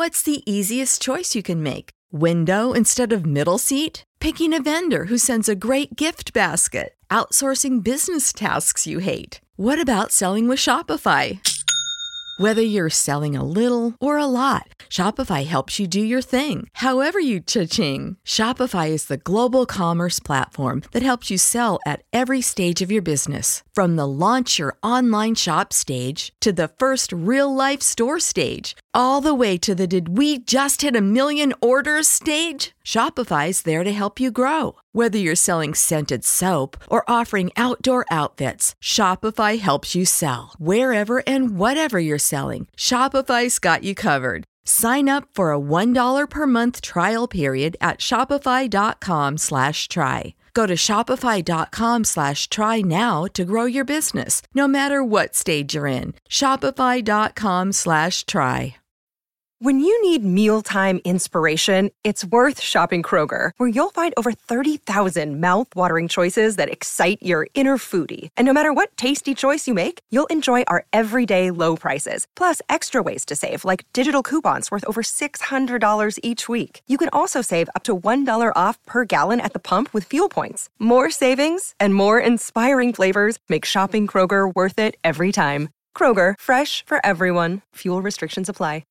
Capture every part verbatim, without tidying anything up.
What's the easiest choice you can make? Window instead of middle seat? Picking a vendor who sends a great gift basket? Outsourcing business tasks you hate? What about selling with Shopify? Whether you're selling a little or a lot, Shopify helps you do your thing, however you cha-ching. Shopify is the global commerce platform that helps you sell at every stage of your business. From the launch your online shop stage to the first real-life store stage, all the way to the did we just hit a million orders stage. Shopify's there to help you grow. Whether you're selling scented soap or offering outdoor outfits, Shopify helps you sell. Wherever and whatever you're selling, Shopify's got you covered. Sign up for a one dollar per month trial period at shopify.com slash try. Go to shopify.com slash try now to grow your business, no matter what stage you're in. Shopify.com slash try. When you need mealtime inspiration, it's worth shopping Kroger, where you'll find over thirty thousand mouth-watering choices that excite your inner foodie. And no matter what tasty choice you make, you'll enjoy our everyday low prices, plus extra ways to save, like digital coupons worth over six hundred dollars each week. You can also save up to one dollar off per gallon at the pump with fuel points. More savings and more inspiring flavors make shopping Kroger worth it every time. Kroger, fresh for everyone. Fuel restrictions apply.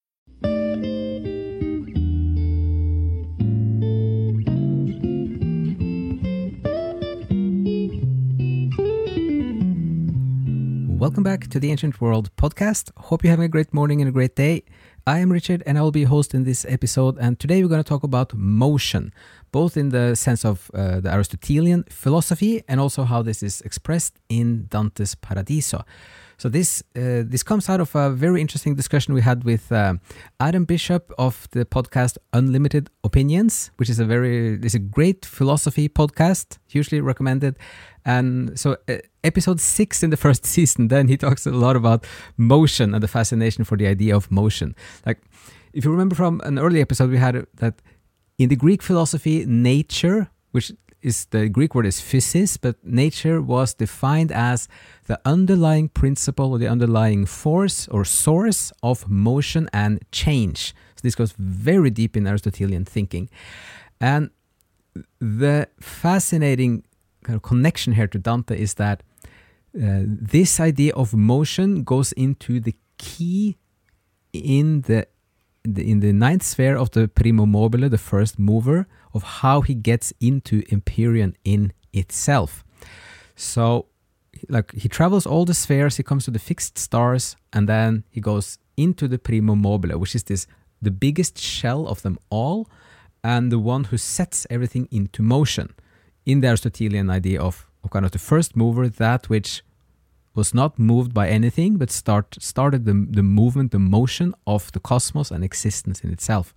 Welcome back to the Ancient World podcast. Hope you're having a great morning and a great day. I am Richard and I will be hosting this episode, and today we're going to talk about motion, both in the sense of uh, the Aristotelian philosophy and also how this is expressed in Dante's Paradiso. So this uh, this comes out of a very interesting discussion we had with uh, Adam Bishop of the podcast Unlimited Opinions, which is a very is a great philosophy podcast, hugely recommended. And so uh, episode six in the first season, then he talks a lot about motion and the fascination for the idea of motion. Like, if you remember from an early episode, we had that in the Greek philosophy, nature, which is the Greek word is physis, but nature was defined as the underlying principle or the underlying force or source of motion and change. So this goes very deep in Aristotelian thinking. And the fascinating kind of connection here to Dante is that uh, this idea of motion goes into the key in the, the in the ninth sphere of the primo mobile, the first mover, of how he gets into Empyrean in itself. So, like, he travels all the spheres, he comes to the fixed stars, and then he goes into the primo mobile, which is this the biggest shell of them all, and the one who sets everything into motion. In the Aristotelian idea of, of kind of the first mover, that which was not moved by anything, but start started the, the movement, the motion of the cosmos and existence in itself.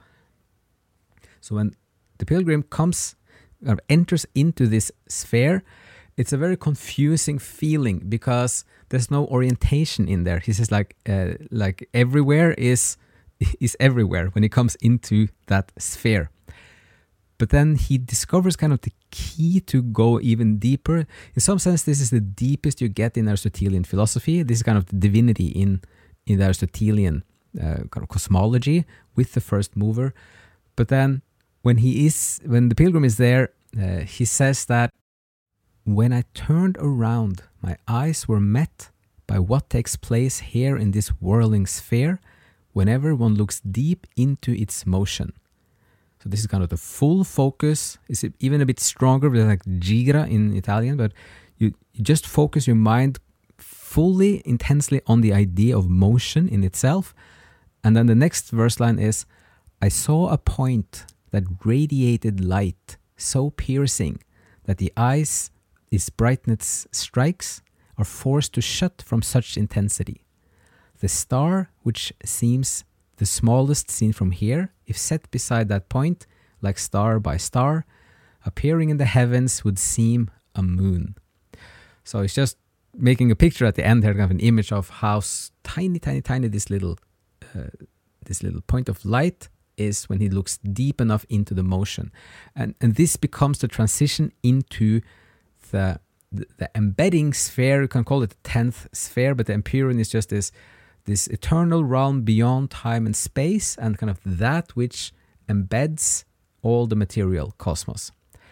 So when the pilgrim comes or enters into this sphere, it's a very confusing feeling because there's no orientation in there. He says like uh, like everywhere is is everywhere when he comes into that sphere. But then he discovers kind of the key to go even deeper. In some sense, this is the deepest you get in Aristotelian philosophy. This is kind of the divinity in, in the Aristotelian uh, kind of cosmology with the first mover. But then when he is, when the pilgrim is there, uh, he says that when I turned around, my eyes were met by what takes place here in this whirling sphere whenever one looks deep into its motion. So this is kind of the full focus. It's even a bit stronger than like gigra in Italian, but you, you just focus your mind fully, intensely on the idea of motion in itself. And then the next verse line is, I saw a point that radiated light so piercing that the eyes its brightness strikes are forced to shut from such intensity. The star, which seems the smallest seen from here, if set beside that point, like star by star, appearing in the heavens would seem a moon. So it's just making a picture at the end here, kind of an image of how tiny, tiny, tiny this little, uh, this little point of light is when he looks deep enough into the motion, and and this becomes the transition into the the, the embedding sphere. You can call it the tenth sphere, but the Empyrean is just this this eternal realm beyond time and space, and kind of that which embeds all the material cosmos.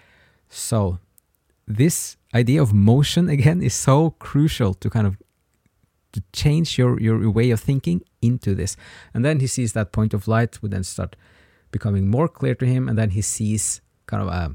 So this idea of motion, again, is so crucial to kind of to change your, your way of thinking into this. And then he sees that point of light would then start becoming more clear to him, and then he sees kind of a,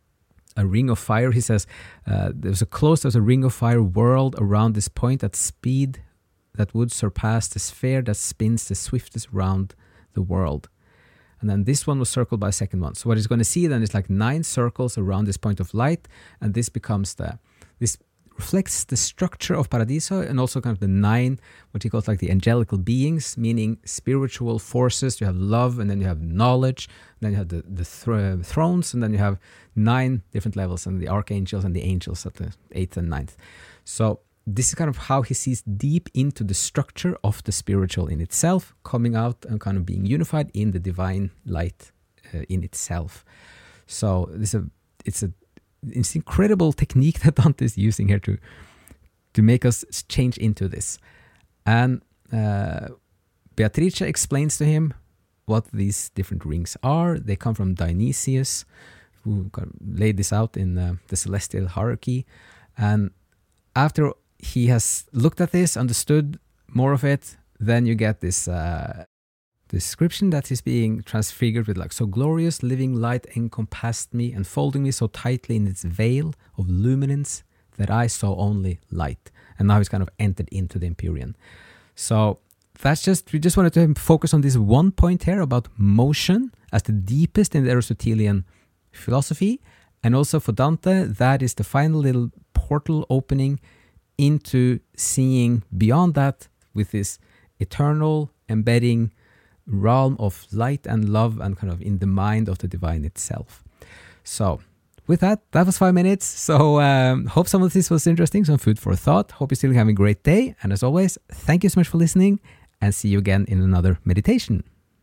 a ring of fire. He says uh, there's a close, there's a ring of fire whirled around this point at speed that would surpass the sphere that spins the swiftest round the world. And then this one was circled by a second one. So what he's going to see then is like nine circles around this point of light, and this becomes the, this reflects the structure of Paradiso, and also kind of the nine, what he calls like the angelical beings, meaning spiritual forces. You have love, and then you have knowledge, and then you have the, the th- thrones, and then you have nine different levels, and the archangels and the angels at the eighth and ninth. So this is kind of how he sees deep into the structure of the spiritual in itself, coming out and kind of being unified in the divine light uh, in itself. So this a, it's a it's incredible technique that Dante is using here to to make us change into this. And uh, Beatrice explains to him what these different rings are. They come from Dionysius, who laid this out in uh, the celestial hierarchy. And after he has looked at this, understood more of it, then you get this uh, description that is being transfigured with like, so glorious living light encompassed me, enfolding me so tightly in its veil of luminance that I saw only light. And now he's kind of entered into the Empyrean. So that's just, we just wanted to focus on this one point here about motion as the deepest in the Aristotelian philosophy. And also for Dante, that is the final little portal opening into seeing beyond that with this eternal embedding realm of light and love, and kind of in the mind of the divine itself. So with that, that was five minutes. So um, hope some of this was interesting, some food for thought. Hope you're still having a great day. And as always, thank you so much for listening, and see you again in another meditation.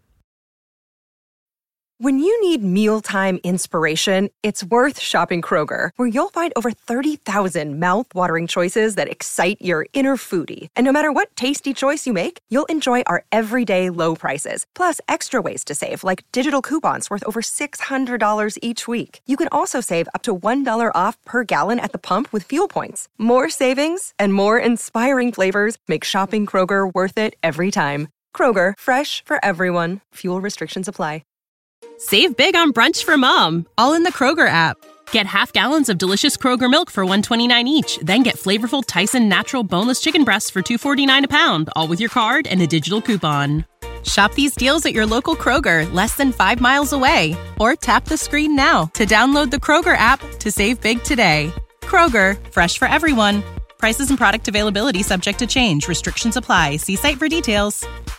When you need mealtime inspiration, it's worth shopping Kroger, where you'll find over thirty thousand mouth-watering choices that excite your inner foodie. And no matter what tasty choice you make, you'll enjoy our everyday low prices, plus extra ways to save, like digital coupons worth over six hundred dollars each week. You can also save up to one dollar off per gallon at the pump with fuel points. More savings and more inspiring flavors make shopping Kroger worth it every time. Kroger, fresh for everyone. Fuel restrictions apply. Save big on brunch for mom, all in the Kroger app. Get half gallons of delicious Kroger milk for one dollar and twenty-nine cents each. Then get flavorful Tyson natural boneless chicken breasts for two dollars and forty-nine cents a pound, all with your card and a digital coupon. Shop these deals at your local Kroger, less than five miles away. Or tap the screen now to download the Kroger app to save big today. Kroger, fresh for everyone. Prices and product availability subject to change. Restrictions apply. See site for details.